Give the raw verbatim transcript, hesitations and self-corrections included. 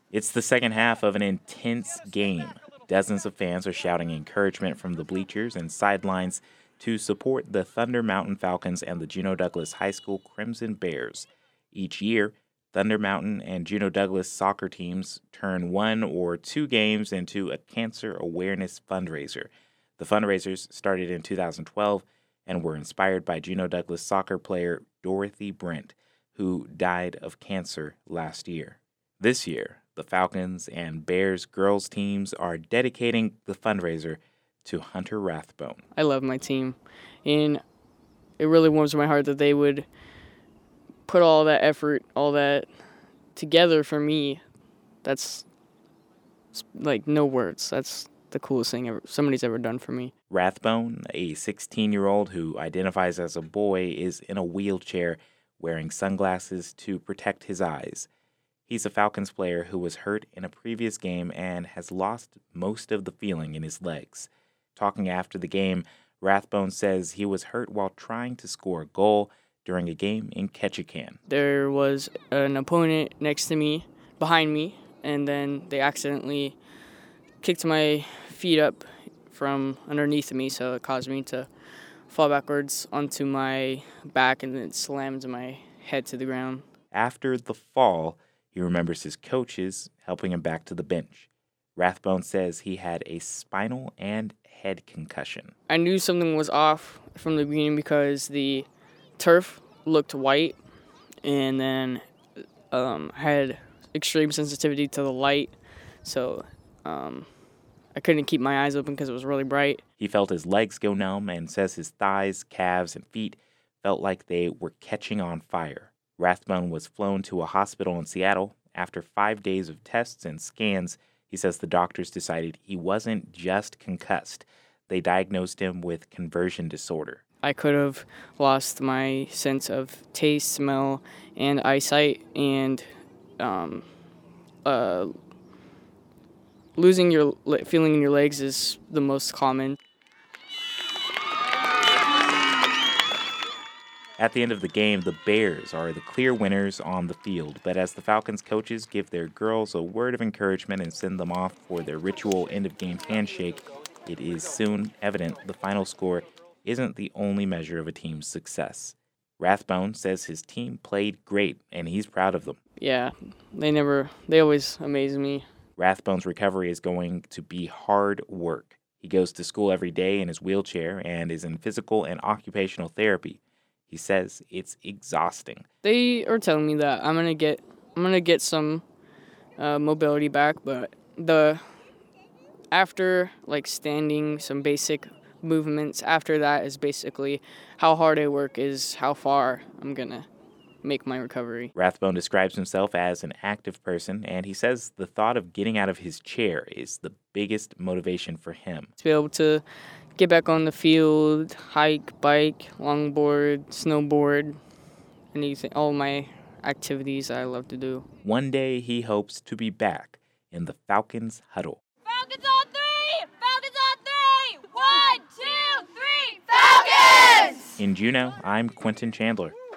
It's the second half of an intense game. Dozens of fans are shouting encouragement from the bleachers and sidelines to support the Thunder Mountain Falcons and the Juneau Douglas High School Crimson Bears. Each year, Thunder Mountain and Juneau Douglas soccer teams turn one or two games into a cancer awareness fundraiser. The fundraisers started in two thousand twelve and were inspired by Juneau Douglas soccer player Dorothy Brent, who died of cancer last year. This year, the Falcons and Bears girls teams are dedicating the fundraiser to Hunter Rathbone. I love my team, and it really warms my heart that they would put all that effort, all that together for me. That's like no words. That's the coolest thing ever somebody's ever done for me. Rathbone, a sixteen-year-old who identifies as a boy, is in a wheelchair wearing sunglasses to protect his eyes. He's a Falcons player who was hurt in a previous game and has lost most of the feeling in his legs. Talking after the game, Rathbone says he was hurt while trying to score a goal during a game in Ketchikan. There was an opponent next to me, behind me, and then they accidentally kicked my feet up from underneath me, so it caused me to fall backwards onto my back and then slammed my head to the ground. After the fall, he remembers his coaches helping him back to the bench. Rathbone says he had a spinal and head concussion. I knew something was off from the beginning because the turf looked white, and then um, had extreme sensitivity to the light, so um, I couldn't keep my eyes open because it was really bright. He felt his legs go numb and says his thighs, calves, and feet felt like they were catching on fire. Rathbone was flown to a hospital in Seattle. After five days of tests and scans, he says the doctors decided he wasn't just concussed. They diagnosed him with conversion disorder. I could have lost my sense of taste, smell, and eyesight, and um, uh, losing your feeling in your legs is the most common. At the end of the game, the Bears are the clear winners on the field, but as the Falcons coaches give their girls a word of encouragement and send them off for their ritual end-of-game handshake, it is soon evident the final score isn't the only measure of a team's success. Rathbone says his team played great, and he's proud of them. Yeah, they never, they always amaze me. Rathbone's recovery is going to be hard work. He goes to school every day in his wheelchair and is in physical and occupational therapy. He says it's exhausting. They are telling me that I'm gonna get, I'm gonna get some uh, mobility back, but the after like standing, some basic movements. After that is basically how hard I work is how far I'm gonna make my recovery. Rathbone describes himself as an active person, and he says the thought of getting out of his chair is the biggest motivation for him. To be able to get back on the field, hike, bike, longboard, snowboard, anything, all my activities I love to do. One day he hopes to be back in the Falcons huddle. Falcons on three! Falcons on three! One, two, three, Falcons! In Juneau, I'm Quentin Chandler.